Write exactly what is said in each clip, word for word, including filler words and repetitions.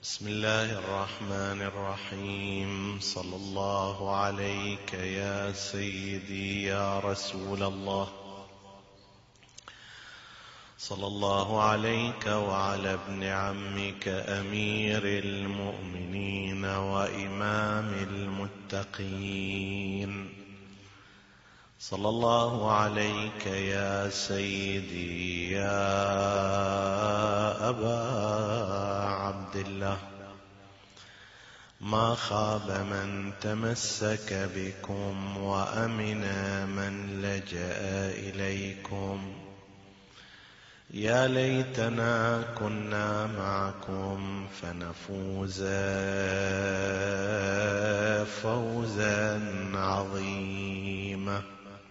بسم الله الرحمن الرحيم. صلى الله عليك يا سيدي يا رسول الله، صلى الله عليك وعلى ابن عمك أمير المؤمنين وإمام المتقين، صلى الله عليك يا سيدي يا أبا عبد الله. ما خاب من تمسك بكم وأمن من لجأ إليكم. يا ليتنا كنا معكم فنفوز فوزا عظيما.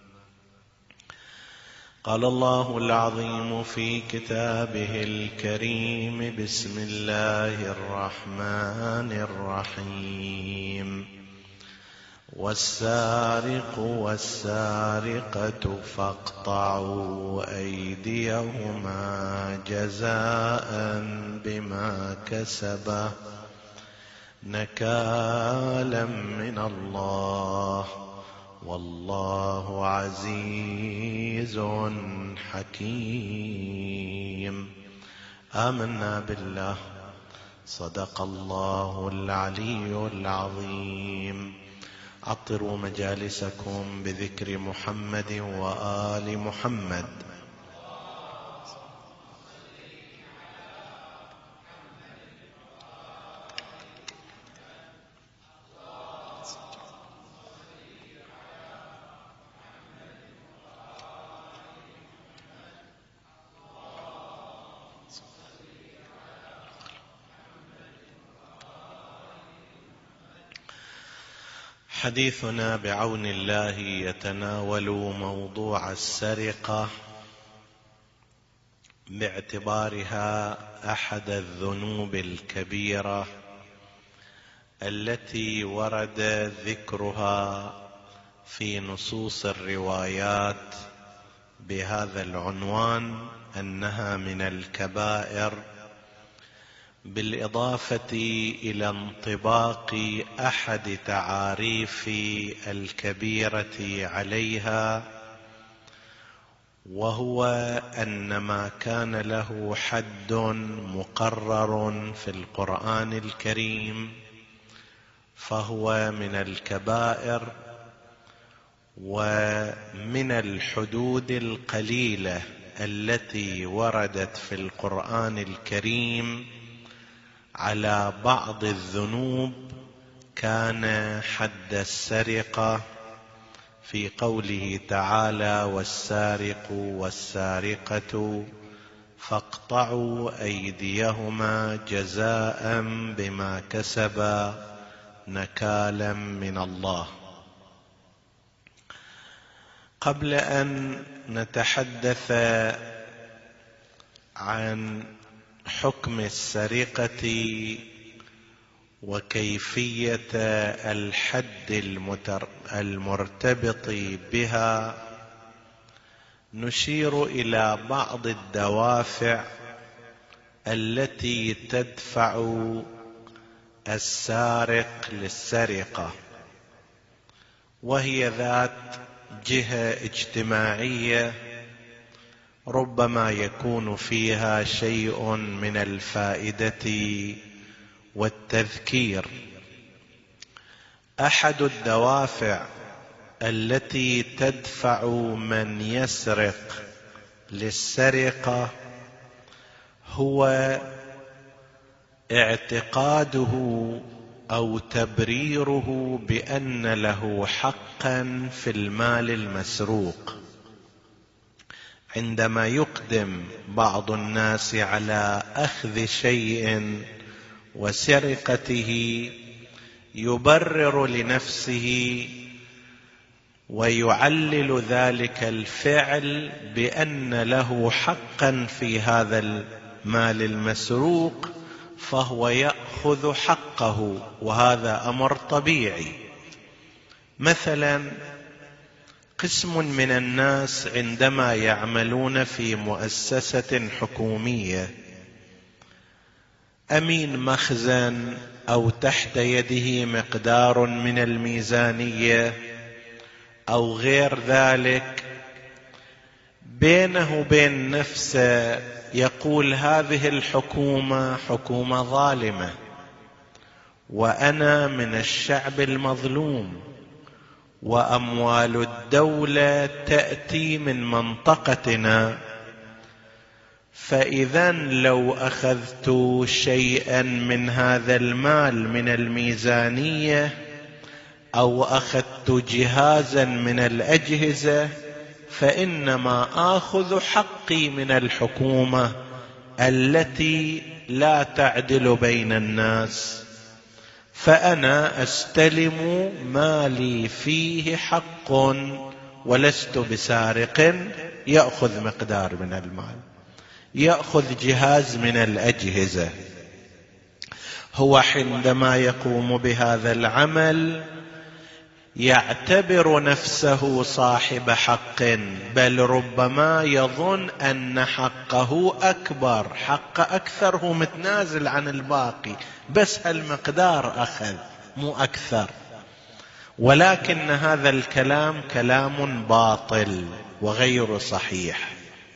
قال الله العظيم في كتابه الكريم: بسم الله الرحمن الرحيم. والسارق والسارقة فاقطعوا أيديهما جزاء بما كسبا نكالا من الله، والله عزيز حكيم. آمنا بالله، صدق الله العلي العظيم. عطروا مجالسكم بذكر محمد وآل محمد. حديثنا بعون الله يتناول موضوع السرقة باعتبارها أحد الذنوب الكبيرة التي ورد ذكرها في نصوص الروايات بهذا العنوان، أنها من الكبائر، بالإضافة إلى انطباق أحد تعاريف الكبيرة عليها، وهو أن ما كان له حد مقرر في القرآن الكريم فهو من الكبائر. ومن الحدود القليلة التي وردت في القرآن الكريم على بعض الذنوب كان حد السرقة، في قوله تعالى: والسارق والسارقة فاقطعوا أيديهما جزاء بما كسبا نكالا من الله. قبل أن نتحدث عن حكم السرقة وكيفية الحد المرتبط بها، نشير إلى بعض الدوافع التي تدفع السارق للسرقة، وهي ذات جهة اجتماعية ربما يكون فيها شيء من الفائدة والتذكير. أحد الدوافع التي تدفع من يسرق للسرقة هو اعتقاده أو تبريره بأن له حقا في المال المسروق. عندما يقدم بعض الناس على أخذ شيء وسرقته يبرر لنفسه ويعلل ذلك الفعل بأن له حقا في هذا المال المسروق، فهو يأخذ حقه، وهذا أمر طبيعي. مثلا قسم من الناس عندما يعملون في مؤسسة حكومية أمين مخزن أو تحت يده مقدار من الميزانية أو غير ذلك، بينه وبين نفسه يقول هذه الحكومة حكومة ظالمة، وأنا من الشعب المظلوم، وأموال الدولة تأتي من منطقتنا، فإذا لو أخذت شيئا من هذا المال من الميزانية أو أخذت جهازا من الأجهزة فإنما آخذ حقي من الحكومة التي لا تعدل بين الناس، فأنا أستلم مالي فيه حق ولست بسارق يأخذ مقدار من المال، يأخذ جهاز من الأجهزة. هو عندما يقوم بهذا العمل يعتبر نفسه صاحب حق، بل ربما يظن أن حقه أكبر، حق أكثر، هو متنازل عن الباقي، بس هالمقدار أخذ مو أكثر. ولكن هذا الكلام كلام باطل وغير صحيح.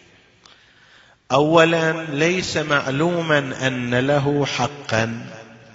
أولا ليس معلوما أن له حقا،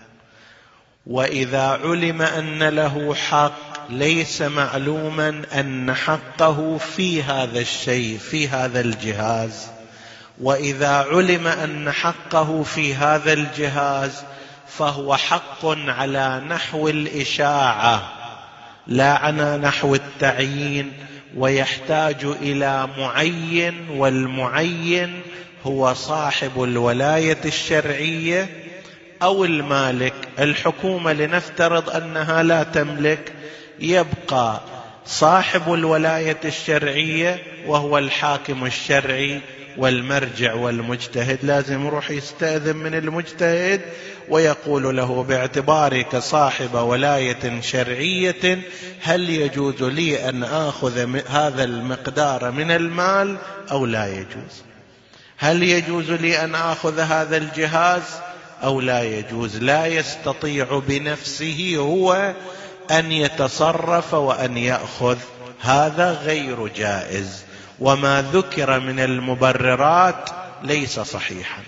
وإذا علم أن له حق ليس معلوما أن حقه في هذا الشيء، في هذا الجهاز. وإذا علم أن حقه في هذا الجهاز فهو حق على نحو الإشاعة لا على نحو التعيين، ويحتاج إلى معين، والمعين هو صاحب الولاية الشرعية أو المالك. الحكومة لنفترض أنها لا تملك، يبقى صاحب الولاية الشرعية وهو الحاكم الشرعي والمرجع والمجتهد، لازم يروح يستأذن من المجتهد ويقول له باعتبارك صاحب ولاية شرعية هل يجوز لي أن آخذ هذا المقدار من المال أو لا يجوز؟ هل يجوز لي أن آخذ هذا الجهاز أو لا يجوز؟ لا يستطيع بنفسه هو أن يتصرف وأن يأخذ، هذا غير جائز، وما ذكر من المبررات ليس صحيحا.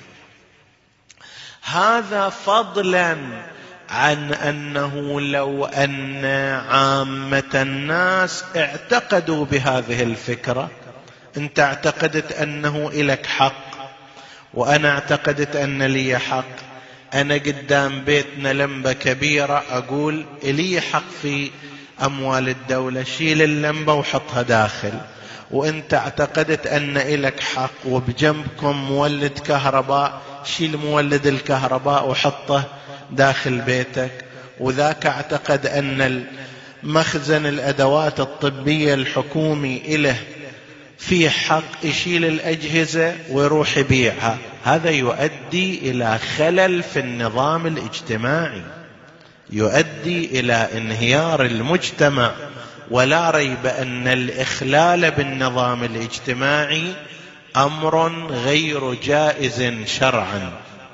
هذا فضلا عن أنه لو أن عامة الناس اعتقدوا بهذه الفكرة، أنت اعتقدت أنه إلك حق وأنا اعتقدت أن لي حق، أنا قدام بيتنا لمبة كبيرة أقول إلي حق في أموال الدولة، شيل اللمبة وحطها داخل، وأنت اعتقدت أن إلك حق وبجنبكم مولد كهرباء، شيل مولد الكهرباء وحطه داخل بيتك، وذاك اعتقد أن المخزن الأدوات الطبية الحكومي إله في حق، يشيل الأجهزة ويروح يبيعها. هذا يؤدي إلى خلل في النظام الاجتماعي، يؤدي إلى انهيار المجتمع، ولا ريب أن الإخلال بالنظام الاجتماعي أمر غير جائز شرعا.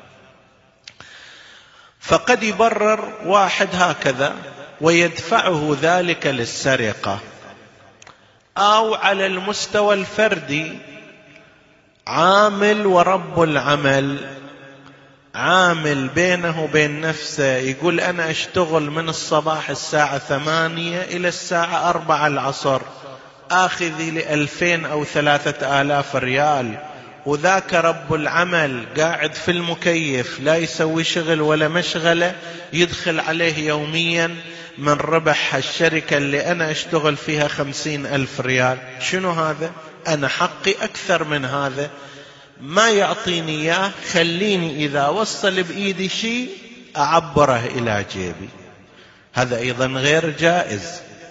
فقد يبرر واحد هكذا ويدفعه ذلك للسرقة، أو على المستوى الفردي عامل ورب العمل عامل بينه وبين نفسه، يقول أنا أشتغل من الصباح الساعة ثمانية إلى الساعة أربعة العصر، آخذي لألفين أو ثلاثة آلاف ريال، وذاك رب العمل قاعد في المكيف لا يسوي شغل ولا مشغلة، يدخل عليه يوميا من ربح الشركة اللي أنا أشتغل فيها خمسين ألف ريال. شنو هذا؟ أنا حقي أكثر من هذا، ما يعطيني إياه، خليني إذا وصل بإيدي شيء أعبره إلى جيبي. هذا أيضا غير جائز.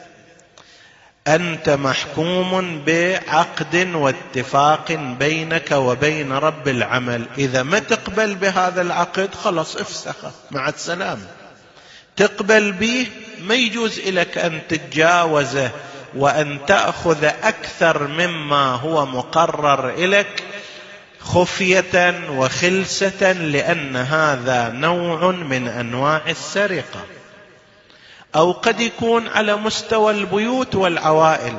أنت محكوم بعقد واتفاق بينك وبين رب العمل، إذا ما تقبل بهذا العقد خلص افسخه مع السلامة. تقبل به ما يجوز لك أن تتجاوزه وأن تأخذ أكثر مما هو مقرر لك، خفية وخلسة، لأن هذا نوع من أنواع السرقة. أو قد يكون على مستوى البيوت والعوائل،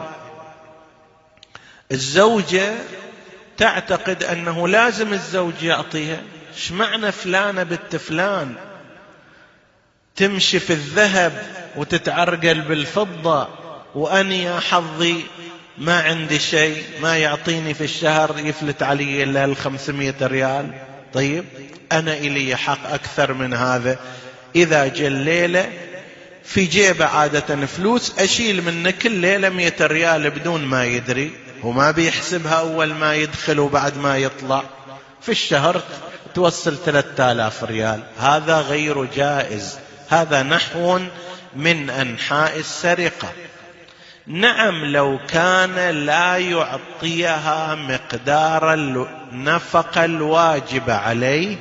الزوجة تعتقد أنه لازم الزوج يعطيها. ايش معنى فلانة بنت فلان تمشي في الذهب وتتعرقل بالفضة، وأني يا حظي ما عندي شيء، ما يعطيني في الشهر يفلت علي إلا الخمسمائة ريال. طيب أنا إلي حق أكثر من هذا. إذا جاء الليلة في جيبه عادة فلوس، أشيل منه كل ليلة مئة ريال بدون ما يدري، وما بيحسبها أول ما يدخل وبعد ما يطلع. في الشهر توصل ثلاثة آلاف ريال. هذا غير جائز، هذا نحو من أنحاء السرقة. نعم لو كان لا يعطيها مقدار النفقة الواجبة عليه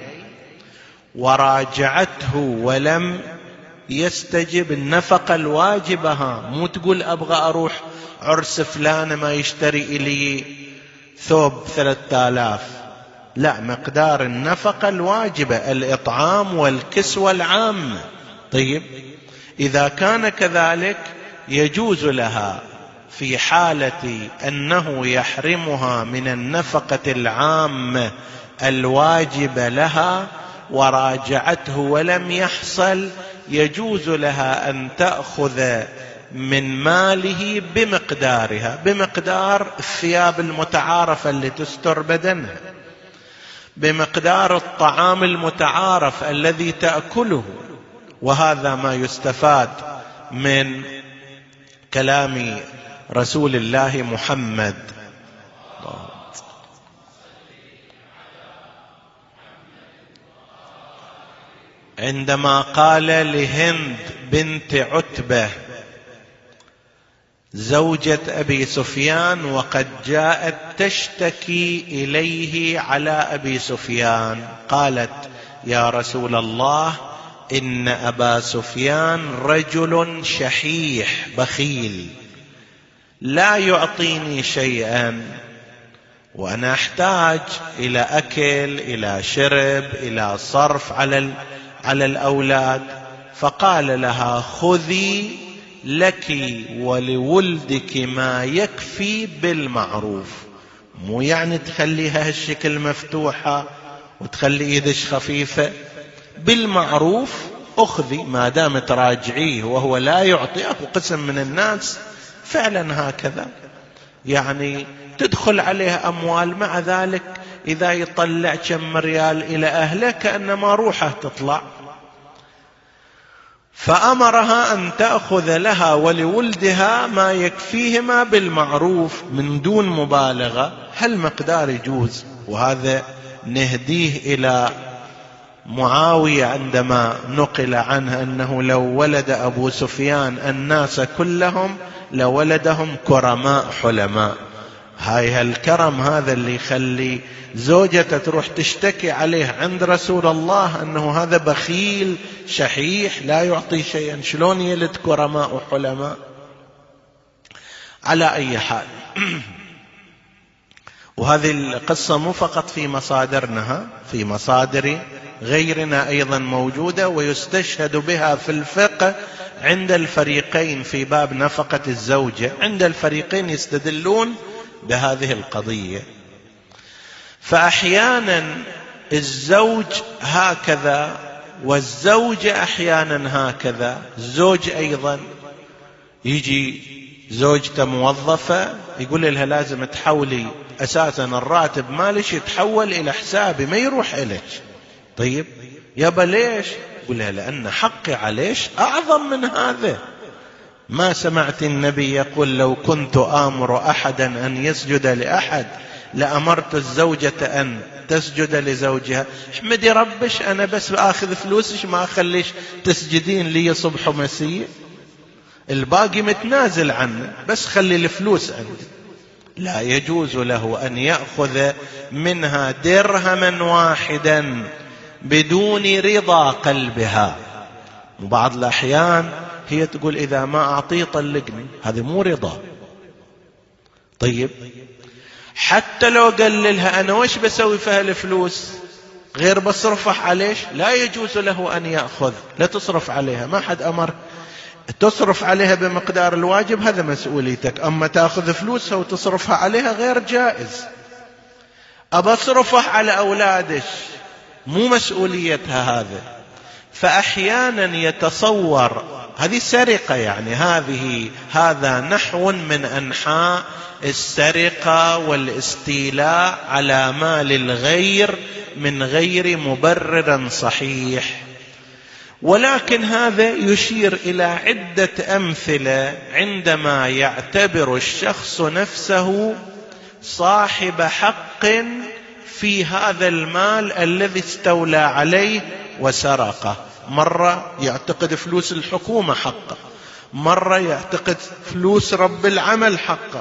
وراجعته ولم يستجب النفقة الواجبة، ها مو تقول أبغى أروح عرس فلان ما يشتري إلي ثوب ثلاثة آلاف، لا، مقدار النفقة الواجبة، الإطعام والكسوة العامة. طيب إذا كان كذلك يجوز لها في حالة أنه يحرمها من النفقة العامة الواجبة لها وراجعته ولم يحصل، يجوز لها أن تأخذ من ماله بمقدارها، بمقدار الثياب المتعارفة اللي تستر بدنها، بمقدار الطعام المتعارف الذي تأكله. وهذا ما يستفاد من كلام رسول الله محمد عندما قال لهند بنت عتبة زوجة أبي سفيان وقد جاءت تشتكي إليه على أبي سفيان، قالت: يا رسول الله، إن أبا سفيان رجل شحيح بخيل لا يعطيني شيئا، وأنا أحتاج إلى أكل، إلى شرب، إلى صرف على على الأولاد. فقال لها: خذي لك ولولدك ما يكفي بالمعروف. مو يعني تخليها هالشكل مفتوحة وتخلي يدش خفيفة، بالمعروف أخذي ما دام تراجعيه وهو لا يعطي. أكو قسم من الناس فعلا هكذا، يعني تدخل عليه أموال، مع ذلك إذا يطلع كم ريال إلى أهله كأنما روحه تطلع. فأمرها أن تأخذ لها ولولدها ما يكفيهما بالمعروف من دون مبالغة. هالمقدار يجوز، وهذا نهديه إلى معاوية عندما نقل عنه أنه لو ولد أبو سفيان الناس كلهم لولدهم كرماء حلماء. هاي هالكرم هذا اللي يخلي زوجته تروح تشتكي عليه عند رسول الله أنه هذا بخيل شحيح لا يعطي شيئا، شلون يلد كرماء وحلماء؟ على أي حال، وهذه القصة مو فقط في مصادرنا، في مصادر غيرنا أيضا موجودة، ويستشهد بها في الفقه عند الفريقين في باب نفقة الزوجة. عند الفريقين يستدلون بهذه القضية. فأحيانا الزوج هكذا والزوجة أحيانا هكذا. الزوج أيضا يجي زوجته موظفة يقول لها لازم تحولي أساسا الراتب مالش يتحول إلى حسابي ما يروح إليك. طيب يابا ليش؟ يقول لها لأن حقي عليش أعظم من هذا. ما سمعت النبي يقول لو كنت آمر أحدا أن يسجد لأحد لأمرت الزوجة أن تسجد لزوجها. احمدي ربش أنا بس أخذ فلوسش ما أخليش تسجدين لي صبح ومسيء، الباقي متنازل عنه، بس خلي الفلوس عندي. لا يجوز له أن يأخذ منها درهما واحدا بدون رضا قلبها. وبعض الأحيان هي تقول إذا ما أعطيه طلقني، هذا مو رضا. طيب حتى لو قال لها أنا وش بسوي في هالفلوس غير بصرفها عليش، لا يجوز له أن يأخذ. لا تصرف عليها، ما حد أمر تصرف عليها بمقدار الواجب، هذا مسؤوليتك. أما تأخذ فلوسها وتصرفها عليها غير جائز. أبى أصرفها على أولادش، مو مسؤوليتها هذا. فأحيانا يتصور هذه سرقة، يعني هذه هذا نحو من أنحاء السرقة والاستيلاء على مال الغير من غير مبرر صحيح. ولكن هذا يشير إلى عدة أمثلة عندما يعتبر الشخص نفسه صاحب حق في هذا المال الذي استولى عليه وسرقه. مرة يعتقد فلوس الحكومة حقه، مرة يعتقد فلوس رب العمل حقه،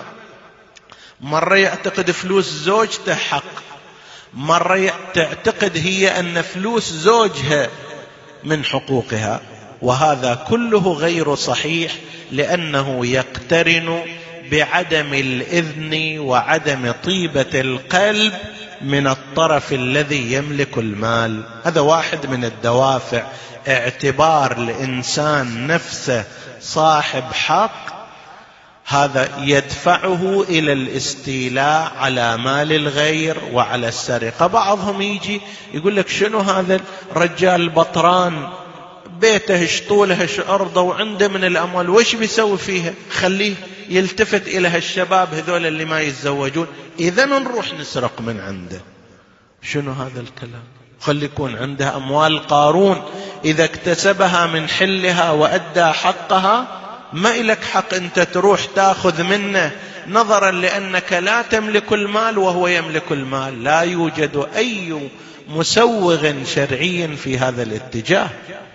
مرة يعتقد فلوس زوجته حق، مرة تعتقد هي أن فلوس زوجها من حقوقها. وهذا كله غير صحيح، لأنه يقترن بعدم الإذن وعدم طيبة القلب من الطرف الذي يملك المال. هذا واحد من الدوافع، اعتبار الإنسان نفسه صاحب حق، هذا يدفعه إلى الاستيلاء على مال الغير وعلى السرقة. بعضهم يجي يقول لك شنو هذا الرجال بطران، بيته شطوله أرضه وعنده من الأموال، وش بيسوي فيها؟ خليه يلتفت إلى هالشباب هذول اللي ما يتزوجون، إذا نروح نسرق من عنده. شنو هذا الكلام؟ خلي يكون عنده أموال قارون، إذا اكتسبها من حلها وأدى حقها، ما إلك حق أنت تروح تأخذ منه نظرا لأنك لا تملك المال وهو يملك المال. لا يوجد أي مسوغ شرعي في هذا الاتجاه.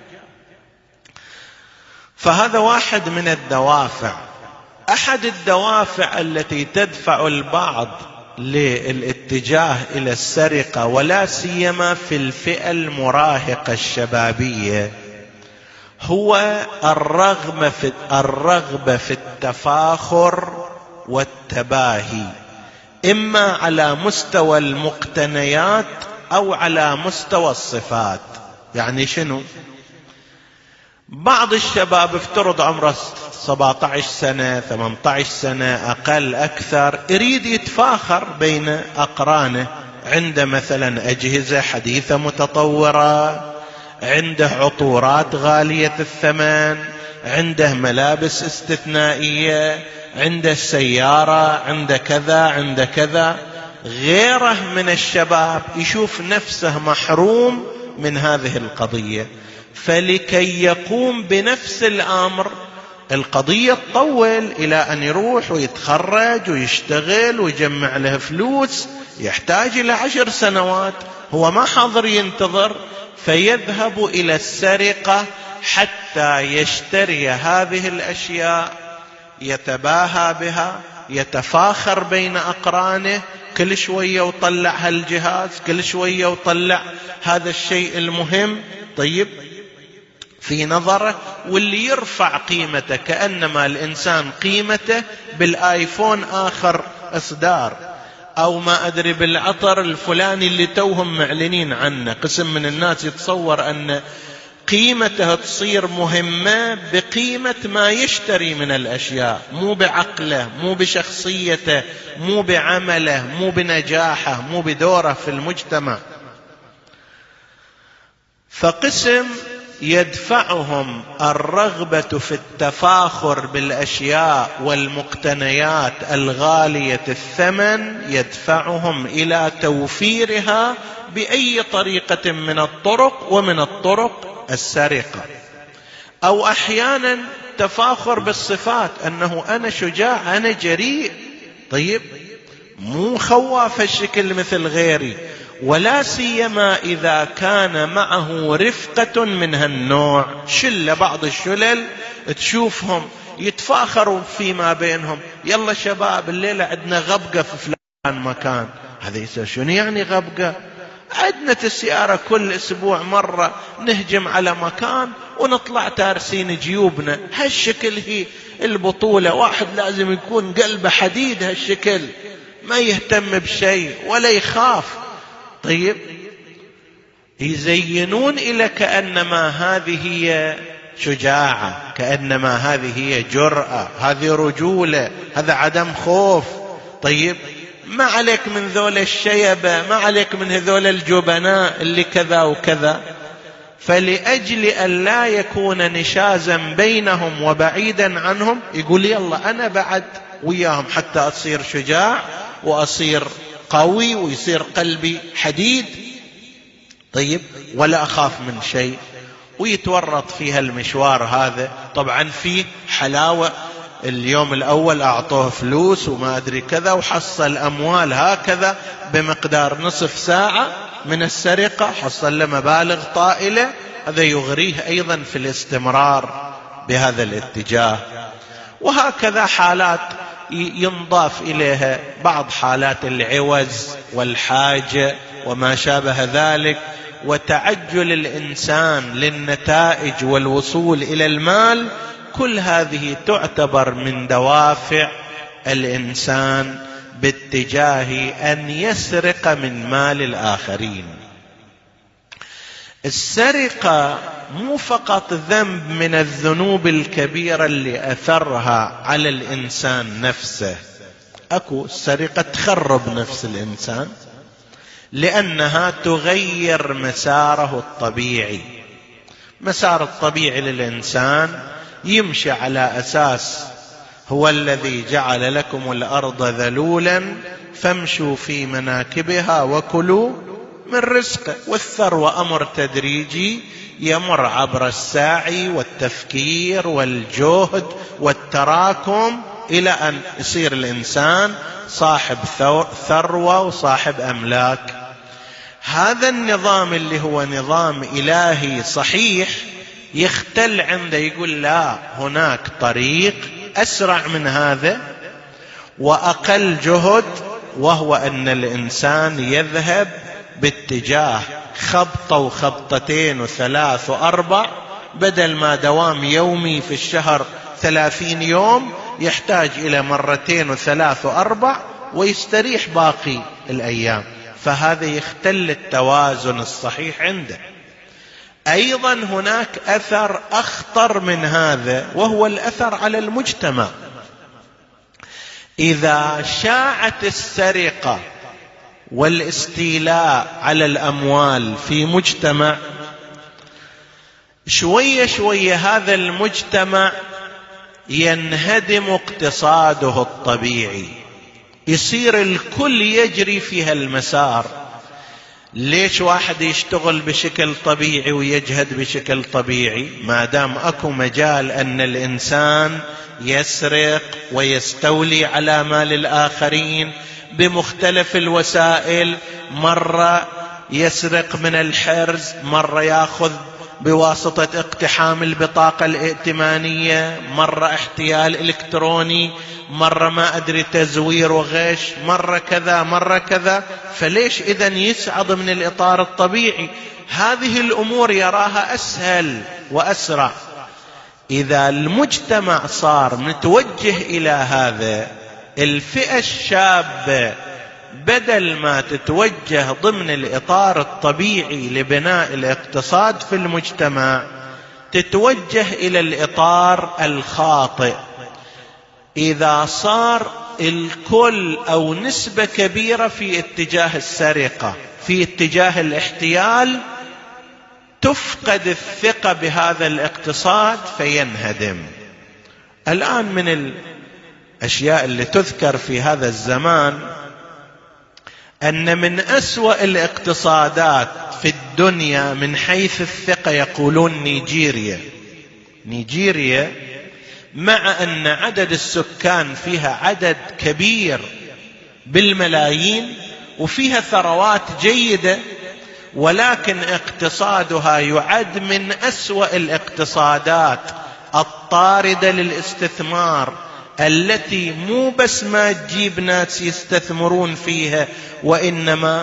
فهذا واحد من الدوافع. أحد الدوافع التي تدفع البعض للاتجاه إلى السرقة، ولا سيما في الفئة المراهقة الشبابية، هو الرغبة في الرغبة في التفاخر والتباهي، إما على مستوى المقتنيات أو على مستوى الصفات. يعني شنو؟ بعض الشباب افترض عمره سبعة عشر سنة ثمانية عشر سنة أقل أكثر، يريد يتفاخر بين أقرانه، عنده مثلا أجهزة حديثة متطورة، عنده عطورات غالية الثمن، عنده ملابس استثنائية، عنده سيارة، عنده كذا عنده كذا. غيره من الشباب يشوف نفسه محروم من هذه القضية، فلكي يقوم بنفس الأمر القضية تطول إلى أن يروح ويتخرج ويشتغل ويجمع له فلوس، يحتاج إلى عشر سنوات، هو ما حاضر ينتظر، فيذهب إلى السرقة حتى يشتري هذه الأشياء، يتباهى بها، يتفاخر بين أقرانه، كل شوية وطلع هالجهاز، كل شوية وطلع هذا الشيء المهم. طيب في نظره، واللي يرفع قيمته كأنما الإنسان قيمته بالآيفون آخر إصدار، أو ما أدري بالعطر الفلاني اللي توهم معلنين عنه. قسم من الناس يتصور أن قيمته تصير مهمة بقيمة ما يشتري من الأشياء، مو بعقله، مو بشخصيته، مو بعمله، مو بنجاحه، مو بدوره في المجتمع. فقسم يدفعهم الرغبة في التفاخر بالأشياء والمقتنيات الغالية الثمن، يدفعهم إلى توفيرها بأي طريقة من الطرق، ومن الطرق السرقة. أو أحيانا تفاخر بالصفات، أنه أنا شجاع، أنا جريء، طيب مو خواف الشكل مثل غيري، ولا سيما إذا كان معه رفقة من هالنوع. شلة، بعض الشلل تشوفهم يتفاخروا فيما بينهم، يلا شباب الليلة عندنا غبقة في فلان مكان. هذا يسأل شنو يعني غبقة؟ عندنا السيارة كل أسبوع مرة نهجم على مكان ونطلع تارسين جيوبنا. هالشكل هي البطولة، واحد لازم يكون قلبه حديد هالشكل، ما يهتم بشيء ولا يخاف. طيب يزينون إلى كأنما هذه هي شجاعة، كأنما هذه هي جرأة، هذه رجولة، هذا عدم خوف. طيب ما عليك من ذول الشيبة، ما عليك من هذول الجبناء اللي كذا وكذا. فلأجل أن لا يكون نشازا بينهم وبعيدا عنهم يقول يلا أنا بعد وياهم حتى أصير شجاع وأصير قوي ويصير قلبي حديد. طيب ولا أخاف من شيء، ويتورط فيها المشوار هذا. طبعا فيه حلاوة، اليوم الأول أعطوه فلوس وما أدري كذا وحصل أموال هكذا بمقدار نصف ساعة من السرقة، حصل له مبالغ طائلة. هذا يغريه أيضا في الاستمرار بهذا الاتجاه. وهكذا حالات ينضاف إليها بعض حالات العوز والحاجة وما شابه ذلك، وتعجل الإنسان للنتائج والوصول إلى المال. كل هذه تعتبر من دوافع الإنسان باتجاه أن يسرق من مال الآخرين. السرقة مو فقط ذنب من الذنوب الكبيرة اللي أثرها على الإنسان نفسه. أكو السرقة تخرب نفس الإنسان لأنها تغير مساره الطبيعي. مسار الطبيعي للإنسان يمشي على أساس هو الذي جعل لكم الأرض ذلولا فامشوا في مناكبها وكلوا من رزقه. والثروة أمر تدريجي يمر عبر السعي والتفكير والجهد والتراكم إلى أن يصير الإنسان صاحب ثروة وصاحب أملاك. هذا النظام اللي هو نظام إلهي صحيح يختل عنده، يقول لا، هناك طريق أسرع من هذا وأقل جهد، وهو أن الإنسان يذهب باتجاه خبطة وخبطتين وثلاث وأربع، بدل ما دوام يومي في الشهر ثلاثين يوم يحتاج إلى مرتين وثلاث وأربع ويستريح باقي الأيام. فهذا يختل التوازن الصحيح عنده. أيضا هناك أثر أخطر من هذا، وهو الأثر على المجتمع. إذا شاعت السرقة والاستيلاء على الأموال في مجتمع، شوية شوية هذا المجتمع ينهدم اقتصاده الطبيعي، يصير الكل يجري في هالمسار. ليش واحد يشتغل بشكل طبيعي ويجهد بشكل طبيعي؟ ما دام اكو مجال ان الانسان يسرق ويستولي على مال الاخرين بمختلف الوسائل، مرة يسرق من الحرز، مرة ياخذ بواسطة اقتحام البطاقة الائتمانية، مرة احتيال الكتروني، مرة ما أدري تزوير وغش، مرة كذا مرة كذا. فليش إذن يسعد من الإطار الطبيعي؟ هذه الأمور يراها أسهل وأسرع. إذا المجتمع صار متوجه إلى هذا، الفئة الشابة بدل ما تتوجه ضمن الإطار الطبيعي لبناء الاقتصاد في المجتمع، تتوجه إلى الإطار الخاطئ. إذا صار الكل أو نسبة كبيرة في اتجاه السرقة، في اتجاه الاحتيال، تفقد الثقة بهذا الاقتصاد فينهدم. الآن من الأشياء اللي تذكر في هذا الزمان أن من أسوأ الاقتصادات في الدنيا من حيث الثقة يقولون نيجيريا. نيجيريا مع أن عدد السكان فيها عدد كبير بالملايين وفيها ثروات جيدة، ولكن اقتصادها يعد من أسوأ الاقتصادات الطاردة للاستثمار، التي مو بس ما تجيب ناس يستثمرون فيها، وإنما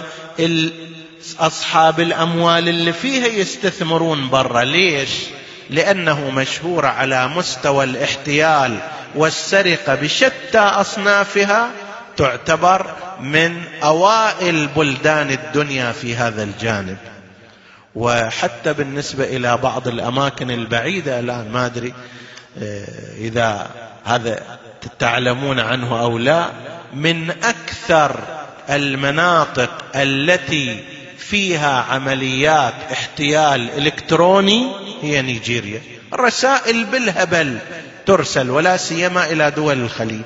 أصحاب الأموال اللي فيها يستثمرون برا. ليش؟ لأنه مشهور على مستوى الاحتيال والسرقة بشتى أصنافها، تعتبر من أوائل بلدان الدنيا في هذا الجانب. وحتى بالنسبة إلى بعض الأماكن البعيدة الآن، ما أدري إذا هذا تعلمون عنه أو لا، من أكثر المناطق التي فيها عمليات احتيال إلكتروني هي نيجيريا. الرسائل بالهبل ترسل، ولا سيما إلى دول الخليج،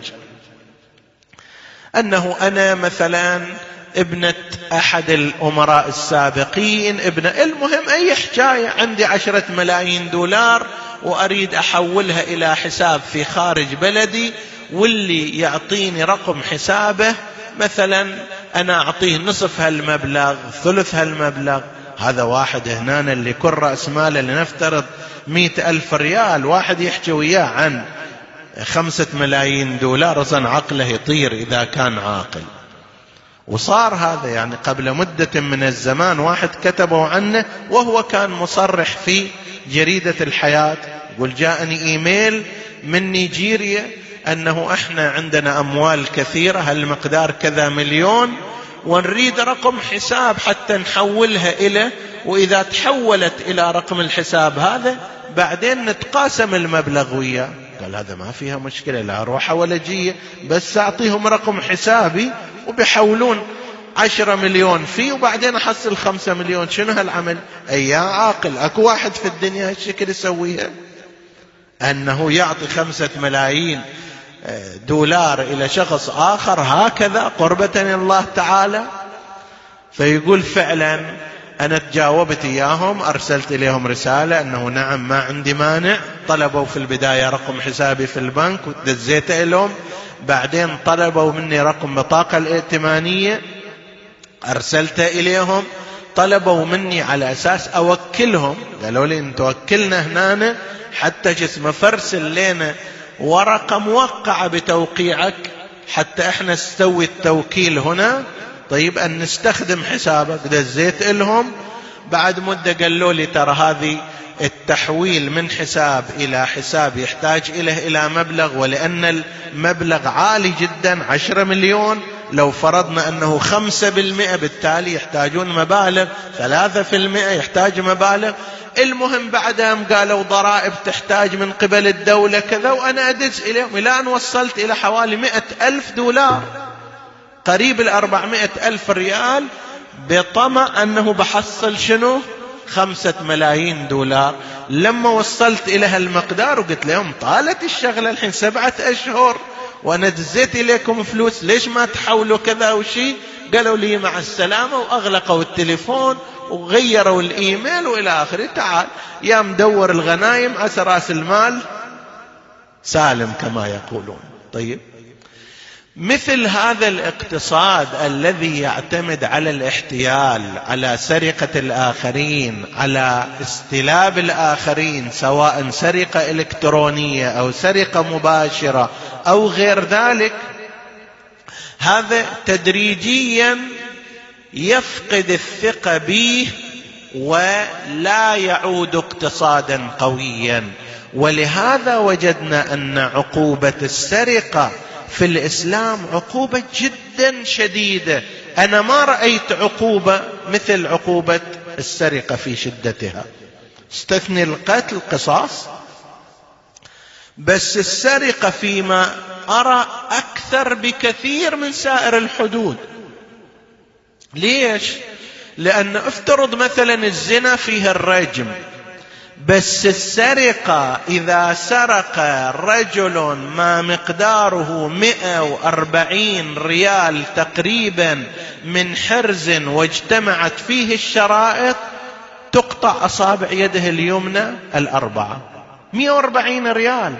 أنه أنا مثلا ابنة أحد الأمراء السابقين، ابن المهم أي حكاية، عندي عشرة ملايين دولار وأريد أحولها إلى حساب في خارج بلدي، واللي يعطيني رقم حسابه مثلا أنا أعطيه نصف هالمبلغ، ثلث هالمبلغ. هذا واحد هنا اللي كل رأس ماله لنفترض مئة ألف ريال، واحد يحكي وياه عن خمسة ملايين دولار، أصلا عقله يطير إذا كان عاقل. وصار هذا يعني قبل مدة من الزمان، واحد كتبوا عنه وهو كان مصرح في جريدة الحياة، يقول جاءني إيميل من نيجيريا أنه إحنا عندنا أموال كثيرة، هالمقدار كذا مليون، ونريد رقم حساب حتى نحولها إليه، وإذا تحولت إلى رقم الحساب هذا بعدين نتقاسم المبلغ وياه. قال هذا ما فيها مشكلة، لا روحة ولا جية، بس أعطيهم رقم حسابي وبيحولون عشرة مليون فيه، وبعدين أحصل خمسة مليون. شنو هالعمل؟ أي يا عاقل، أكو واحد في الدنيا هالشكل يسويها، أنه يعطي خمسة ملايين دولار إلى شخص آخر هكذا قربة الله تعالى. فيقول فعلا أنا تجاوبت إياهم، أرسلت إليهم رسالة أنه نعم ما عندي مانع. طلبوا في البداية رقم حسابي في البنك ودزيته لهم، بعدين طلبوا مني رقم بطاقة الائتمانية أرسلته إليهم، طلبوا مني على أساس أوكلهم، قالوا لي أنت توكلنا هنا حتى جسم فرسل لنا ورقة موقعة بتوقيعك حتى احنا نسوي التوكيل هنا. طيب أن نستخدم حسابك، دزيت لهم. بعد مدة قالوا لي ترى هذه التحويل من حساب إلى حساب يحتاج إليه إلى مبلغ، ولأن المبلغ عالي جدا عشرة مليون، لو فرضنا أنه خمسة بالمئة بالتالي يحتاجون مبالغ، ثلاثة في المئة يحتاج مبالغ. المهم بعدهم قالوا ضرائب تحتاج من قبل الدولة كذا، وأنا أدز إليهم إلى أن وصلت إلى حوالي مئة ألف دولار، قريب الأربعمائة ألف ريال، بطمع أنه بحصل شنو خمسة ملايين دولار. لما وصلت إلى هالمقدار وقلت لهم طالت الشغلة الحين سبعة أشهر وأنا دزيت إليكم فلوس، ليش ما تحولوا كذا وشي؟ قالوا لي مع السلامة، وأغلقوا التليفون وغيروا الإيميل وإلى آخره. تعال يا مدور الغنايم عسى رأس المال سالم كما يقولون. طيب مثل هذا الاقتصاد الذي يعتمد على الاحتيال، على سرقة الآخرين، على استلاب الآخرين، سواء سرقة إلكترونية أو سرقة مباشرة أو غير ذلك، هذا تدريجيا يفقد الثقة به ولا يعود اقتصادا قويا. ولهذا وجدنا أن عقوبة السرقة في الإسلام عقوبة جدا شديدة. أنا ما رأيت عقوبة مثل عقوبة السرقة في شدتها، استثني القتل قصاص، بس السرقة فيما أرى أكثر بكثير من سائر الحدود. ليش؟ لأن افترض مثلا الزنا فيه الرجم، بس السرقة إذا سرق رجل ما مقداره مئة وأربعين ريال تقريبا من حرز واجتمعت فيه الشرائط، تقطع أصابع يده اليمنى الأربعة. مئة وأربعين ريال،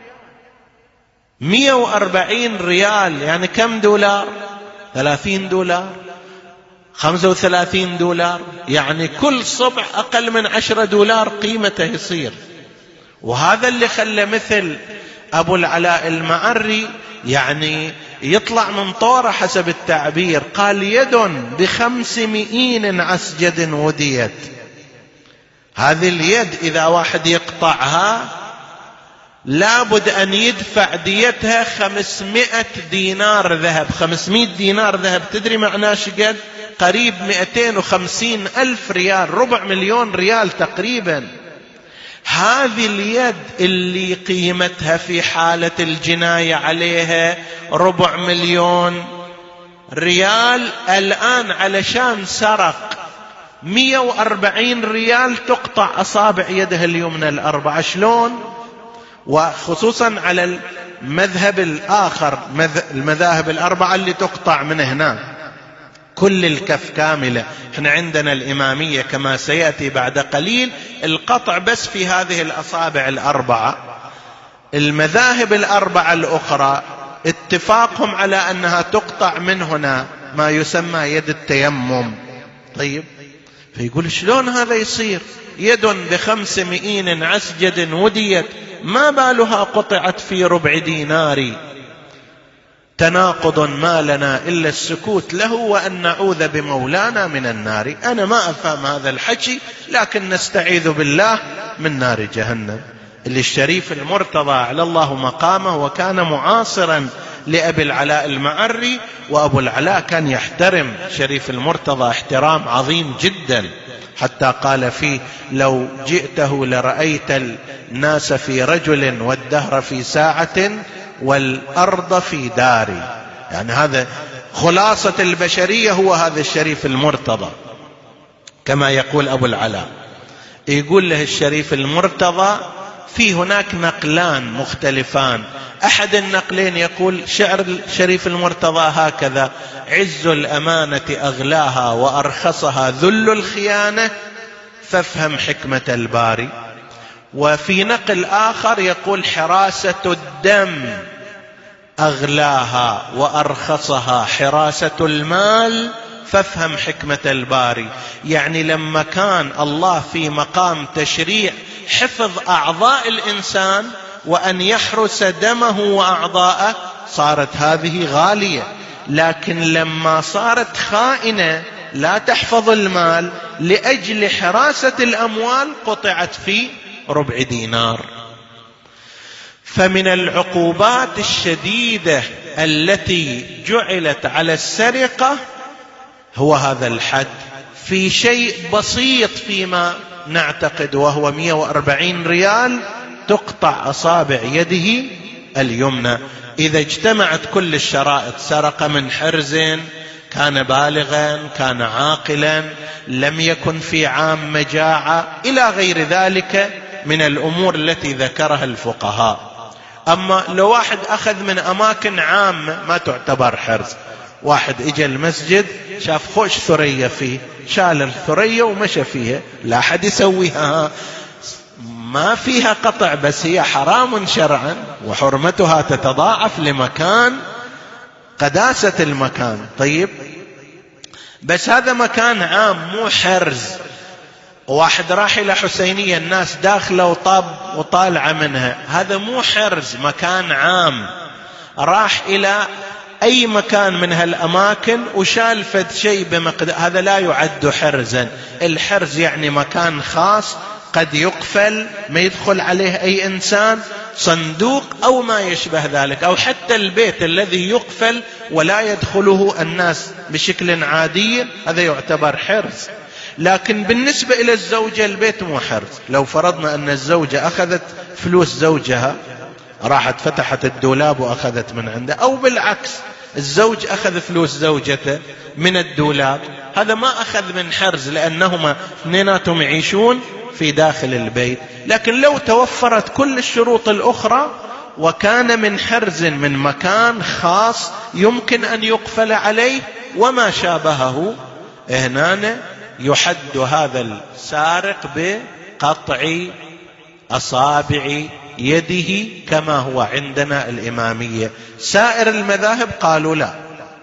مئة وأربعين ريال يعني كم دولار؟ ثلاثين دولار، خمسة وثلاثين دولار، يعني كل صبع أقل من عشرة دولار قيمته يصير. وهذا اللي خلى مثل أبو العلاء المعري يعني يطلع من طوره حسب التعبير، قال يد بخمس مئين عسجد وديت. هذه اليد إذا واحد يقطعها لابد أن يدفع ديتها خمسمائة دينار ذهب. خمسمائة دينار ذهب تدري معناه شقد؟ قريب مئتين وخمسين ألف ريال، ربع مليون ريال تقريبا. هذه اليد اللي قيمتها في حالة الجناية عليها ربع مليون ريال، الآن علشان سرق مئة وأربعين ريال تقطع أصابع يدها اليمنى الأربعة. شلون؟ وخصوصا على المذهب الآخر، المذاهب الأربعة اللي تقطع من هنا كل الكف كاملة. احنا عندنا الإمامية كما سيأتي بعد قليل القطع بس في هذه الأصابع الأربعة. المذاهب الأربعة الأخرى اتفاقهم على أنها تقطع من هنا، ما يسمى يد التيمم. طيب، فيقول شلون هذا يصير؟ يد بخمس مئين عسجد وديت، ما بالها قطعت في ربع دينار؟ تناقض ما لنا إلا السكوت له وأن نعوذ بمولانا من النار. أنا ما أفهم هذا الحكي، لكن نستعيذ بالله من نار جهنم. اللي الشريف المرتضى على الله مقامه وكان معاصرا لأبي العلاء المعري، وأبو العلاء كان يحترم شريف المرتضى احترام عظيم جدا، حتى قال فيه: لو جئته لرأيت الناس في رجل والدهر في ساعة والأرض في داري. يعني هذا خلاصة البشرية، هو هذا الشريف المرتضى. كما يقول أبو العلاء، يقول له الشريف المرتضى في هناك نقلان مختلفان. أحد النقلين يقول شعر الشريف المرتضى هكذا: عز الأمانة أغلاها وأرخصها ذل الخيانة فافهم حكمة الباري. وفي نقل آخر يقول حراسة الدم أغلاها وأرخصها حراسة المال فافهم حكمة الباري. يعني لما كان الله في مقام تشريع حفظ أعضاء الإنسان وأن يحرس دمه وأعضاءه صارت هذه غالية، لكن لما صارت خائنة لا تحفظ المال لأجل حراسة الأموال قطعت في ربع دينار. فمن العقوبات الشديدة التي جعلت على السرقة هو هذا الحد في شيء بسيط فيما نعتقد، وهو مئة وأربعين ريال تقطع أصابع يده اليمنى. إذا اجتمعت كل الشرائط: سرق من حرز، كان بالغا، كان عاقلا، لم يكن في عام مجاعة، إلى غير ذلك من الأمور التي ذكرها الفقهاء. أما لو واحد أخذ من أماكن عامة ما تعتبر حرز. واحد إجا المسجد شاف خوش ثريا فيه، شال الثريا ومشى فيها، لا أحد يسويها، ما فيها قطع، بس هي حرام شرعا وحرمتها تتضاعف لمكان قداسة المكان. طيب، بس هذا مكان عام مو حرز. واحد راح إلى حسينية الناس داخلة وطاب وطالعة منها، هذا مو حرز، مكان عام. راح إلى أي مكان من هالأماكن وشال فد شيء بمقدار، هذا لا يعد حرزا. الحرز يعني مكان خاص قد يقفل ما يدخل عليه أي إنسان، صندوق أو ما يشبه ذلك، أو حتى البيت الذي يقفل ولا يدخله الناس بشكل عادي، هذا يعتبر حرز. لكن بالنسبة إلى الزوجة البيت مو حرز. لو فرضنا أن الزوجة أخذت فلوس زوجها، راحت فتحت الدولاب وأخذت من عنده، أو بالعكس الزوج أخذ فلوس زوجته من الدولاب، هذا ما أخذ من حرز لأنهما اثنيناتهم يعيشون في داخل البيت. لكن لو توفرت كل الشروط الأخرى وكان من حرز من مكان خاص يمكن أن يقفل عليه وما شابهه، هنا يحد هذا السارق بقطع أصابع يده كما هو عندنا الإمامية. سائر المذاهب قالوا لا.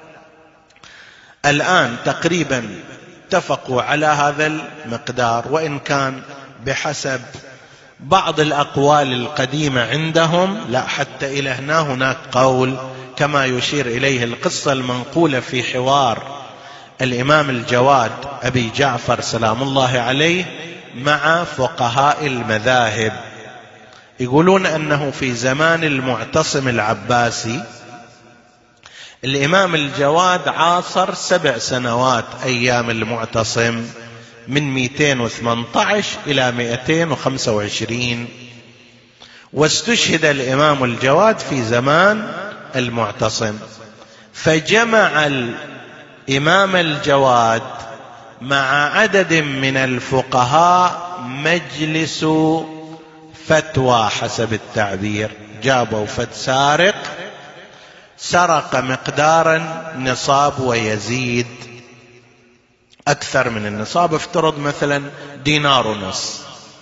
الآن تقريبا اتفقوا على هذا المقدار، وإن كان بحسب بعض الأقوال القديمة عندهم لا، حتى إلى هنا هناك قول كما يشير إليه القصة المنقولة في حوار الإمام الجواد أبي جعفر سلام الله عليه مع فقهاء المذاهب. يقولون أنه في زمان المعتصم العباسي الإمام الجواد عاصر سبع سنوات أيام المعتصم من مئتين وثمانية عشر إلى مئتين وخمسة وعشرين، واستشهد الإمام الجواد في زمان المعتصم. فجمع الإمام الجواد مع عدد من الفقهاء مجلس فتوى حسب التعبير. جابوا فت سارق سرق مقدارا نصاب ويزيد أكثر من النصاب، افترض مثلا دينار ونص،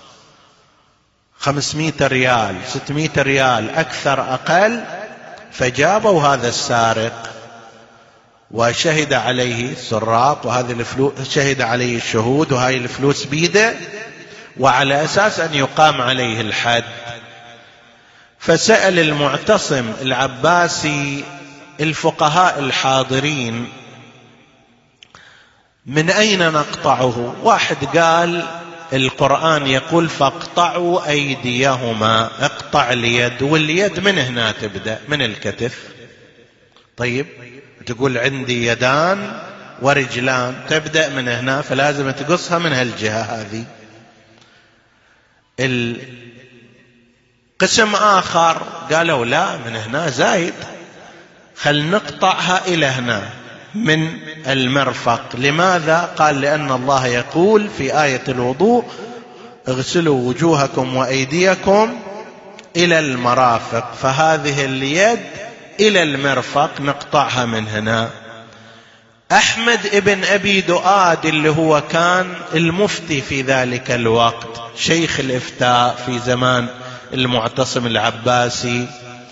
خمسمائة ريال، ستمائة ريال، أكثر أقل. فجابوا هذا السارق وشهد عليه السراق، وهذه الفلوس شهد عليه الشهود، وهاي الفلوس بيده، وعلى أساس أن يقام عليه الحد. فسأل المعتصم العباسي الفقهاء الحاضرين من أين نقطعه؟ واحد قال القرآن يقول فاقطعوا أيديهما، اقطع اليد، واليد من هنا تبدأ من الكتف. طيب تقول عندي يدان ورجلان، تبدأ من هنا، فلازم تقصها من هالجهة هذه. القسم آخر قالوا لا، من هنا زايد، خل نقطعها إلى هنا من المرفق. لماذا؟ قال لأن الله يقول في آية الوضوء اغسلوا وجوهكم وأيديكم إلى المرافق، فهذه اليد إلى المرفق نقطعها من هنا. أحمد ابن أبي دؤاد اللي هو كان المفتي في ذلك الوقت، شيخ الإفتاء في زمان المعتصم العباسي،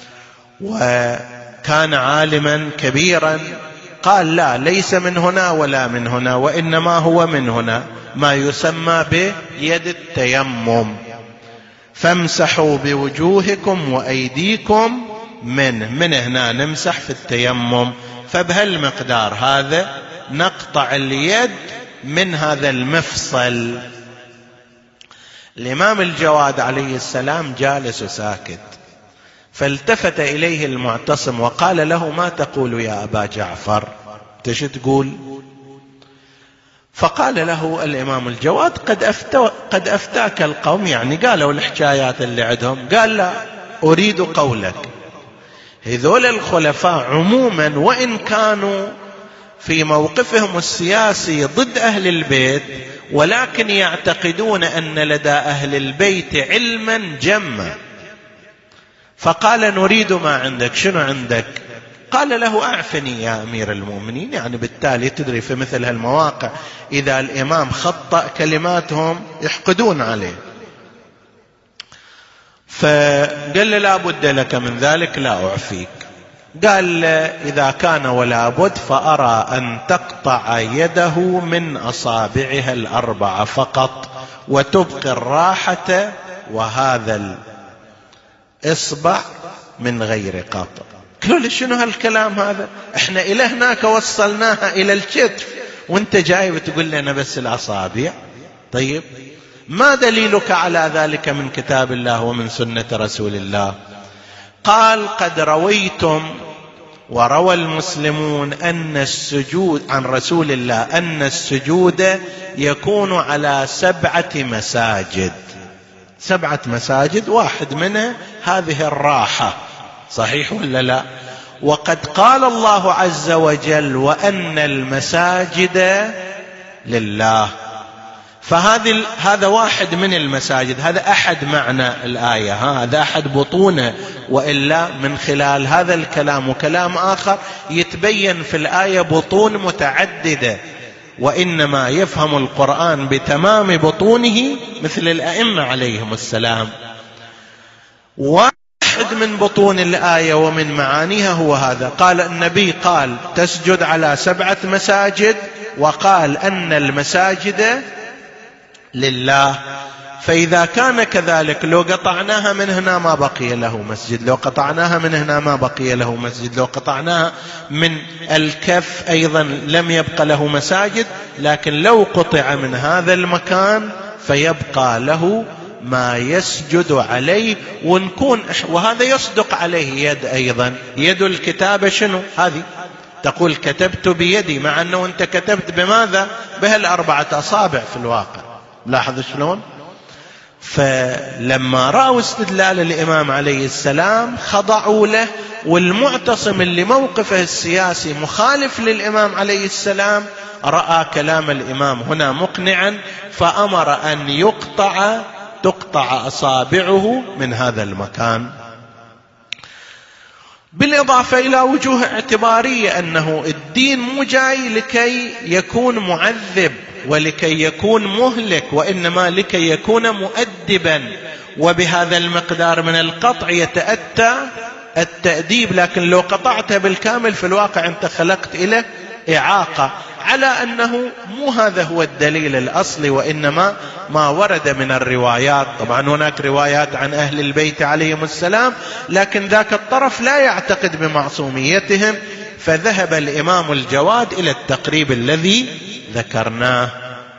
وكان عالما كبيرا، قال لا، ليس من هنا ولا من هنا، وإنما هو من هنا، ما يسمى بيد التيمم. فامسحوا بوجوهكم وأيديكم من من هنا نمسح في التيمم. فبهالمقدار هذا نقطع اليد من هذا المفصل. الإمام الجواد عليه السلام جالس ساكت، فالتفت إليه المعتصم وقال له ما تقول يا أبا جعفر؟ تش تقول؟ فقال له الإمام الجواد قد, أفتو قد أفتاك القوم، يعني قالوا الحكايات اللي عندهم. قال لا، أريد قولك. هذول الخلفاء عموما وإن كانوا في موقفهم السياسي ضد أهل البيت، ولكن يعتقدون أن لدى أهل البيت علما جما. فقال نريد ما عندك. شنو عندك؟ قال له أعفني يا أمير المؤمنين. يعني بالتالي تدري في مثل هالمواقع إذا الإمام خطأ كلماتهم يحقدون عليه. فقال له لا بد لك من ذلك، لا أعفيك. قال إذا كان ولا بد فأرى أن تقطع يده من أصابعها الأربعة فقط، وتبقي الراحة وهذا الإصبع من غير قطع. قالوا لي شنو هالكلام هذا؟ احنا إلى هناك وصلناها إلى الكتف، وانت جاي بتقول لنا بس الأصابع. طيب ما دليلك على ذلك من كتاب الله ومن سنة رسول الله؟ قال قد رويتم وروى المسلمون أن السجود عن رسول الله أن السجود يكون على سبعة مساجد. سبعة مساجد، واحد منها هذه الراحة، صحيح ولا لا؟ وقد قال الله عز وجل وأن المساجد لله. فهذا هذا واحد من المساجد، هذا أحد معنى الآية، هذا أحد بطونه. وإلا من خلال هذا الكلام وكلام آخر يتبين في الآية بطون متعددة، وإنما يفهم القرآن بتمام بطونه مثل الأئمة عليهم السلام. واحد من بطون الآية ومن معانيها هو هذا. قال النبي قال تسجد على سبعة مساجد، وقال أن المساجد لله. فإذا كان كذلك لو قطعناها من هنا ما بقي له مسجد، لو قطعناها من هنا ما بقي له مسجد، لو قطعناها من الكف أيضا لم يبقى له مساجد. لكن لو قطع من هذا المكان فيبقى له ما يسجد عليه ونكون. وهذا يصدق عليه يد أيضا، يد الكتابة شنو هذه؟ تقول كتبت بيدي، مع أنه أنت كتبت بماذا؟ بهالأربعة أصابع في الواقع. لاحظ شلون؟ فلما رأوا استدلال الإمام عليه السلام خضعوا له، والمعتصم اللي موقفه السياسي مخالف للإمام عليه السلام رأى كلام الإمام هنا مقنعا، فأمر أن يقطع تقطع أصابعه من هذا المكان. بالإضافة إلى وجوه اعتبارية، أنه الدين مو جاي لكي يكون معذب ولكي يكون مهلك، وإنما لكي يكون مؤدبا، وبهذا المقدار من القطع يتأتى التأديب. لكن لو قطعته بالكامل في الواقع أنت خلقت إليه إعاقة، على أنه مو هذا هو الدليل الأصلي، وإنما ما ورد من الروايات. طبعا هناك روايات عن أهل البيت عليهم السلام، لكن ذاك الطرف لا يعتقد بمعصوميتهم، فذهب الإمام الجواد إلى التقريب الذي ذكرناه.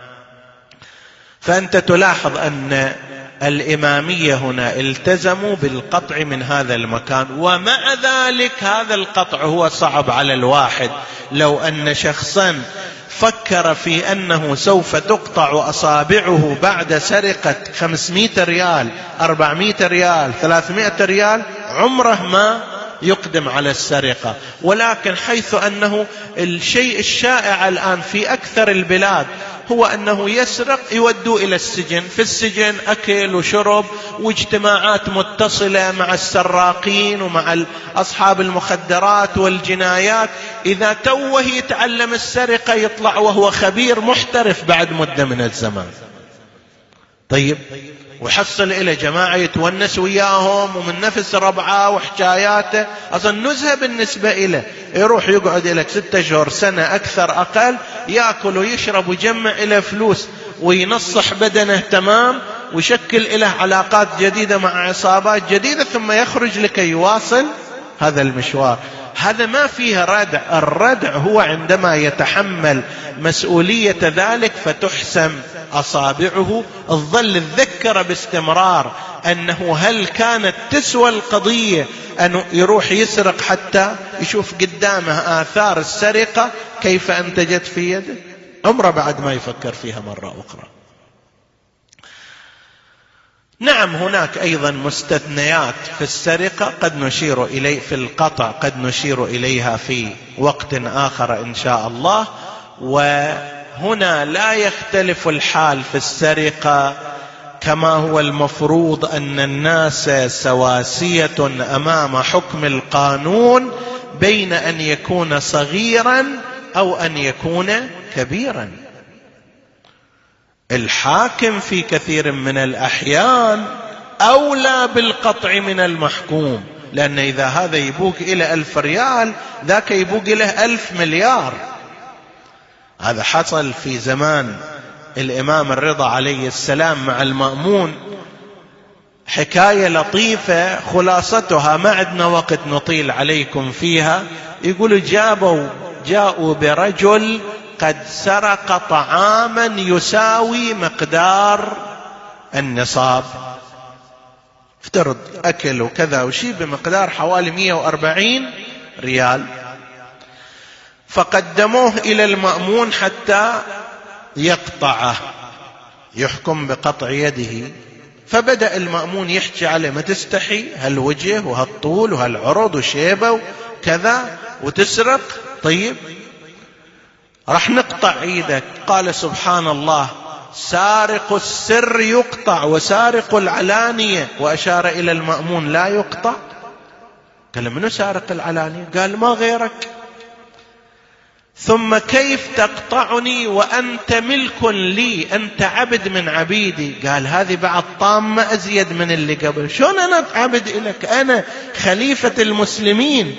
فأنت تلاحظ أن الإمامية هنا التزموا بالقطع من هذا المكان، ومع ذلك هذا القطع هو صعب على الواحد. لو أن شخصا فكر في أنه سوف تقطع أصابعه بعد سرقة خمسمائة ريال، أربعمائة ريال، ثلاثمائة ريال، عمره ما يقدم على السرقة. ولكن حيث أنه الشيء الشائع الآن في أكثر البلاد هو أنه يسرق يودوا إلى السجن، في السجن أكل وشرب واجتماعات متصلة مع السراقين ومع أصحاب المخدرات والجنايات. إذا توه يتعلم السرقة يطلع وهو خبير محترف بعد مدة من الزمان. طيب، وحصل إلى جماعة يتونس وياهم ومن نفس ربعه وحكاياته، أصلا نزهة بالنسبة إليه. يروح يقعد لك ستة شهور سنة أكثر أقل، يأكل ويشرب ويجمع إلى فلوس وينصح بدنه تمام، ويشكل إلى علاقات جديدة مع عصابات جديدة، ثم يخرج لكي يواصل هذا المشوار. هذا ما فيه ردع. الردع هو عندما يتحمل مسؤولية ذلك فتحسم أصابعه. الظل الذكر باستمرار أنه هل كانت تسوى القضية أن يروح يسرق حتى يشوف قدامه آثار السرقة كيف أنتجت في يده؟ عمره بعد ما يفكر فيها مرة أخرى. نعم، هناك أيضا مستثنيات في السرقة قد نشير إليه، في القطع قد نشير إليها في وقت آخر إن شاء الله. وهنا لا يختلف الحال في السرقة، كما هو المفروض أن الناس سواسية أمام حكم القانون، بين أن يكون صغيرا أو أن يكون كبيرا. الحاكم في كثير من الأحيان أولى بالقطع من المحكوم، لأن إذا هذا يبوق إلى ألف ريال ذاك يبوق إلى ألف مليار. هذا حصل في زمان الإمام الرضا عليه السلام مع المأمون، حكاية لطيفة خلاصتها، ما عندنا وقت نطيل عليكم فيها. يقولوا جابوا جاءوا برجل قد سرق طعاما يساوي مقدار النصاب، افترض أكل وكذا وشي بمقدار حوالي مئة وأربعين ريال، فقدموه إلى المأمون حتى يقطعه، يحكم بقطع يده. فبدأ المأمون يحكي عليه، ما تستحي هالوجه وهالطول وهالعرض وشيبه وكذا وتسرق؟ طيب راح نقطع ايدك. قال سبحان الله، سارق السر يقطع وسارق العلانية، وأشار إلى المأمون لا يقطع. قال منو سارق العلانية؟ قال ما غيرك. ثم كيف تقطعني وأنت ملك لي، أنت عبد من عبيدي؟ قال هذه بعد طامة أزيد من اللي قبل. شلون أنا عبد إلك؟ أنا خليفة المسلمين،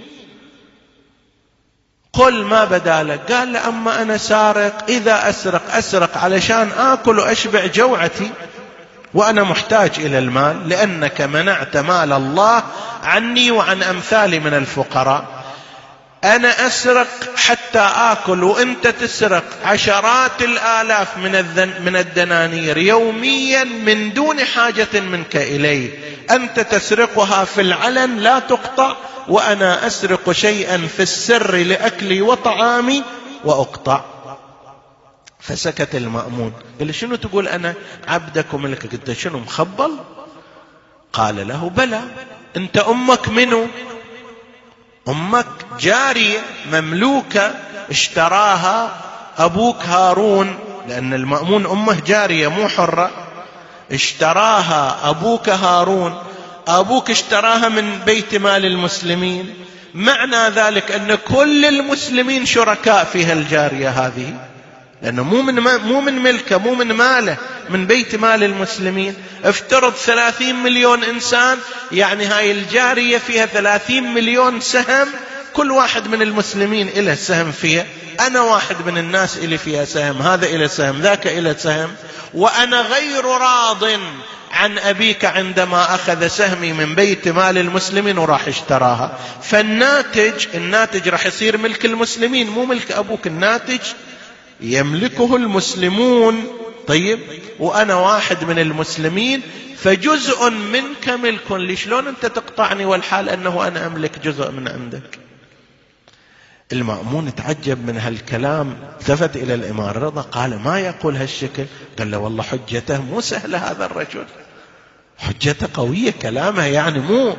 قل ما بدالك. قال أما أنا سارق، إذا أسرق أسرق علشان آكل وأشبع جوعتي، وأنا محتاج إلى المال، لأنك منعت مال الله عني وعن أمثالي من الفقراء. أنا أسرق حتى آكل وأنت تسرق عشرات الآلاف من الدنانير يوميا من دون حاجة منك إليه، أنت تسرقها في العلن لا تقطع، وأنا أسرق شيئا في السر لأكلي وطعامي وأقطع. فسكت المأمون. قال شنو تقول أنا عبدك وملكك؟ أنت شنو مخبل؟ قال له بلى. أنت أمك منو؟ أمك جارية مملوكة اشتراها أبوك هارون، لأن المأمون أمه جارية مو حرة، اشتراها أبوك هارون، أبوك اشتراها من بيت مال المسلمين. معنى ذلك أن كل المسلمين شركاء في هالجارية هذه، لأنه مو من مو من ملكه، مو من ماله، من بيت مال المسلمين. افترض ثلاثين مليون إنسان، يعني هاي الجارية فيها ثلاثين مليون سهم، كل واحد من المسلمين إله سهم فيها. أنا واحد من الناس إلي فيها سهم، هذا إله سهم، ذاك إله سهم، وأنا غير راض عن أبيك عندما أخذ سهمي من بيت مال المسلمين وراح اشتراها. فالناتج الناتج راح يصير ملك المسلمين، مو ملك أبوك. الناتج يملكه المسلمون. طيب، وأنا واحد من المسلمين، فجزء منك ملك لي. شلون أنت تقطعني والحال أنه أنا أملك جزء من عندك؟ المأمون تعجب من هالكلام، التفت إلى الإمام الرضا قال ما يقول هالشكل؟ قال له والله حجته مو سهلة، هذا الرجل حجته قوية، كلامه يعني مو.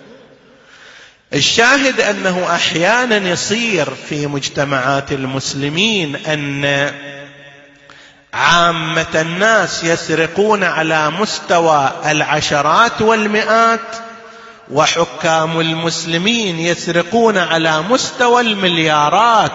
الشاهد أنه أحيانا يصير في مجتمعات المسلمين أن عامة الناس يسرقون على مستوى العشرات والمئات، وحكام المسلمين يسرقون على مستوى المليارات.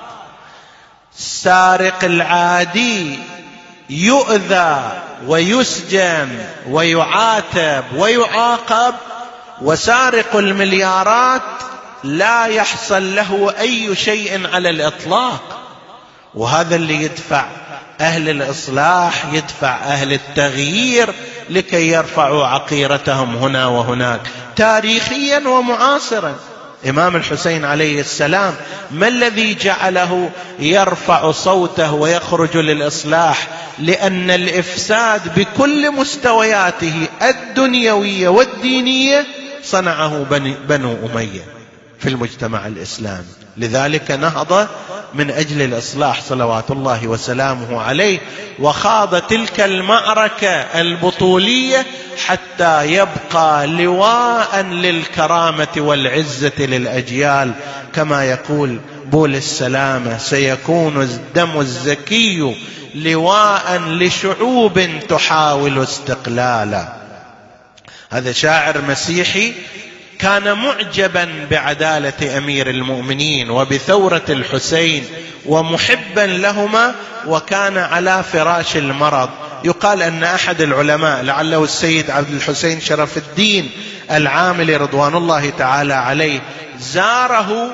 السارق العادي يؤذى ويسجن ويعاتب ويعاقب، وسارق المليارات لا يحصل له أي شيء على الإطلاق. وهذا اللي يدفع أهل الإصلاح، يدفع أهل التغيير لكي يرفعوا عقيرتهم هنا وهناك تاريخيا ومعاصرا. إمام الحسين عليه السلام ما الذي جعله يرفع صوته ويخرج للإصلاح؟ لأن الإفساد بكل مستوياته الدنيوية والدينية صنعه بنو أمية في المجتمع الإسلامي. لذلك نهض من أجل الإصلاح صلوات الله وسلامه عليه، وخاض تلك المعركة البطولية حتى يبقى لواء للكرامة والعزة للأجيال، كما يقول بولس السلامة سيكون الدم الزكي لواء لشعوب تحاول استقلالا. هذا شاعر مسيحي كان معجبا بعدالة أمير المؤمنين وبثورة الحسين ومحبا لهما، وكان على فراش المرض. يقال أن أحد العلماء لعله السيد عبد الحسين شرف الدين العاملي رضوان الله تعالى عليه زاره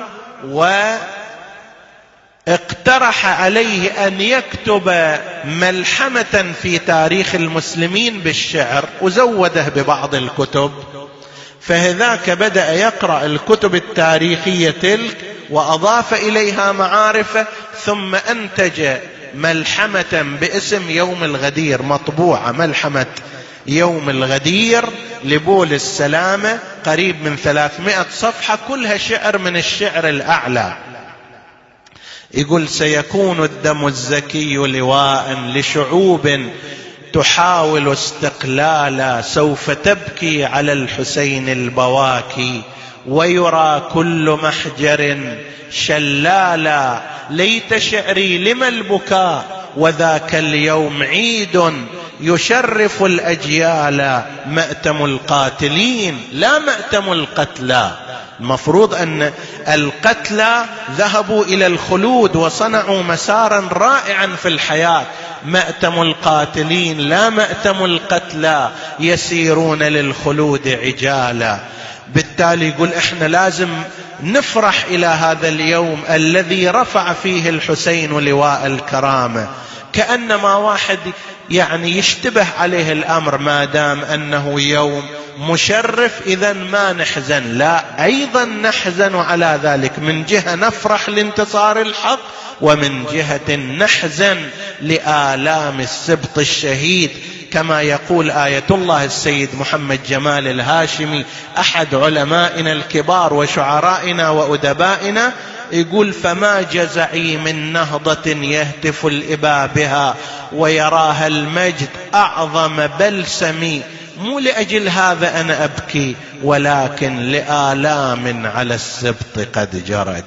واقترح عليه أن يكتب ملحمة في تاريخ المسلمين بالشعر، وزوده ببعض الكتب. فهذاك بدأ يقرأ الكتب التاريخية تلك وأضاف إليها معارفه، ثم أنتج ملحمة باسم يوم الغدير، مطبوعة ملحمة يوم الغدير لبولس السلامة، قريب من ثلاثمائة صفحة، كلها شعر من الشعر الأعلى. يقول سيكون الدم الزكي لواء لشعوب تحاول استقلالا، سوف تبكي على الحسين البواكي، ويرى كل محجر شلالا، ليت شعري لما البكاء وذاك اليوم عيد يشرف الأجيال، مأتم القاتلين لا مأتم القتلى. المفروض أن القتلى ذهبوا إلى الخلود وصنعوا مسارا رائعا في الحياة، مأتم القاتلين لا مأتم القتلى، يسيرون للخلود عجالا. بالتالي يقول احنا لازم نفرح إلى هذا اليوم الذي رفع فيه الحسين لواء الكرامة. كأنما واحد يعني يشتبه عليه الأمر، ما دام أنه يوم مشرف إذا ما نحزن. لا، أيضا نحزن على ذلك، من جهة نفرح لانتصار الحق، ومن جهة نحزن لآلام السبط الشهيد. كما يقول آية الله السيد محمد جمال الهاشمي أحد علمائنا الكبار وشعرائنا وأدبائنا، يقول: فما جزعي من نهضة يهتف الإباء بها ويراها المجد أعظم بلسمي، مو لأجل هذا أنا أبكي، ولكن لآلام على السبط قد جرت.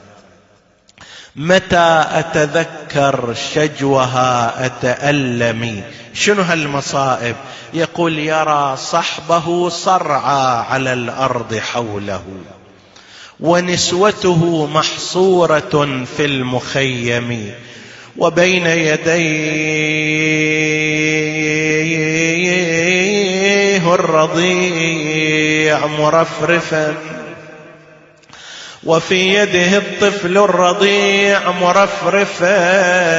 متى أتذكر شجوها أتألمي. شنو هالمصائب؟ يقول: يرى صحبه صرعى على الأرض حوله، ونسوته محصورة في المخيم، وبين يديه الرضيع مرفرفا، وفي يده الطفل الرضيع مرفرفا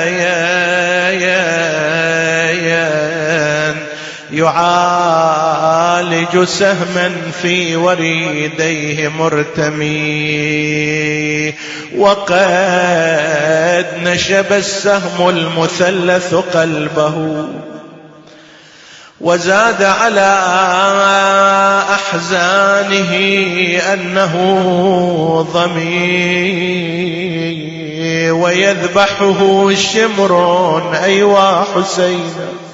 يعالج سهما في وريديه مرتمي، وقد نشب السهم المثلث قلبه، وزاد على أحزانه أنه ضمي، ويذبحه شمر أيوا حسين،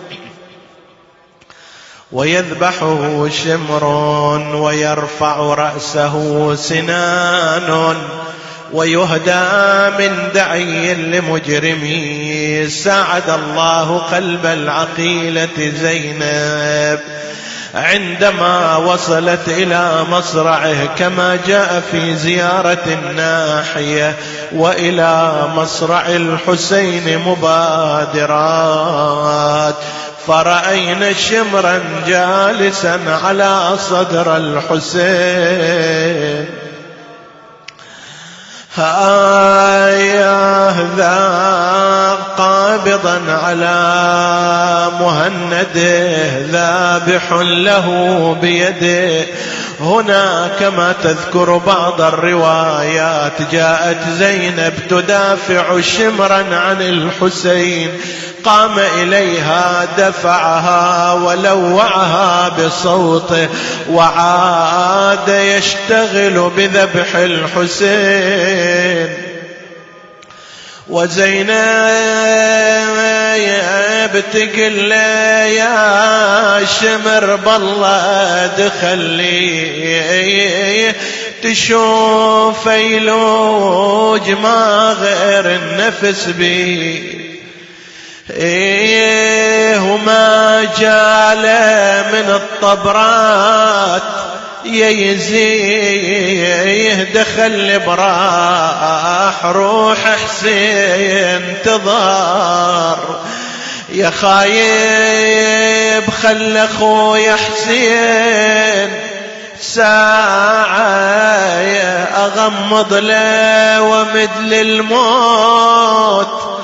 ويذبحه شمر، ويرفع رأسه سنان، ويهدى من دعي لمجرمي. ساعد الله قلب العقيلة زينب عندما وصلت إلى مصرعه، كما جاء في زيارة الناحية: وإلى مصرع الحسين مبادرات، فرأينا شمرا جالسا على صدر الحسين، هايا ذا قابضا على مهنده ذابح له بيده. هنا كما تذكر بعض الروايات جاءت زينب تدافع شمرا عن الحسين، قام إليها دفعها ولوعها بصوته، وعاد يشتغل بذبح الحسين. وزينب تقول يا شمر بالله دخلي تشوف يلوج ما غير النفس بي، إيه وما جاله من الطبرات يزيه دخل براح روح حسين تظهر، يا خايب خل اخويا حسين ساعة اغمض له ومد للموت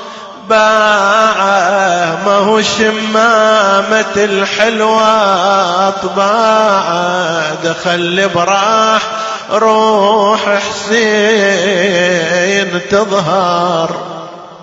باعه، ما هو شمامة الحلوة طباعه، دخل براح روح حسين تظهر.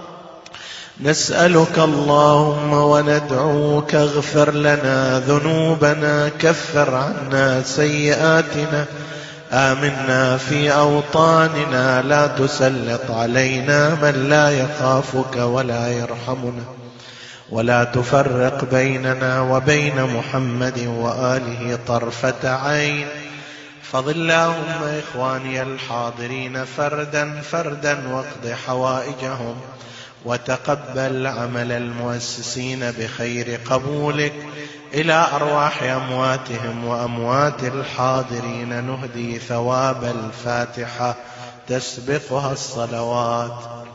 نسألك اللهم وندعوك اغفر لنا ذنوبنا، كفر عنا سيئاتنا، آمنا في أوطاننا، لا تسلط علينا من لا يخافك ولا يرحمنا، ولا تفرق بيننا وبين محمد وآله طرفة عين. فضل اللهم إخواني الحاضرين فردا فردا واقض حوائجهم، وتقبل عمل المؤسسين بخير قبولك. إلى أرواح أمواتهم وأموات الحاضرين نهدي ثواب الفاتحة تسبقها الصلوات.